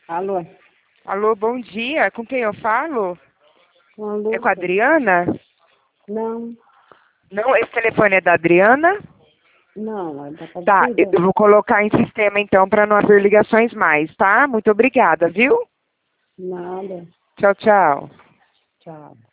Alô? Alô, bom dia. Com quem eu falo? Com a É com a Lúcia? Adriana? Não, Não, esse telefone é da Adriana? não, é da Tá, Aparecida. eu vou colocar em sistema então para não haver ligações mais, tá? Muito obrigada, viu? Nada. Tchau, tchau. Tchau.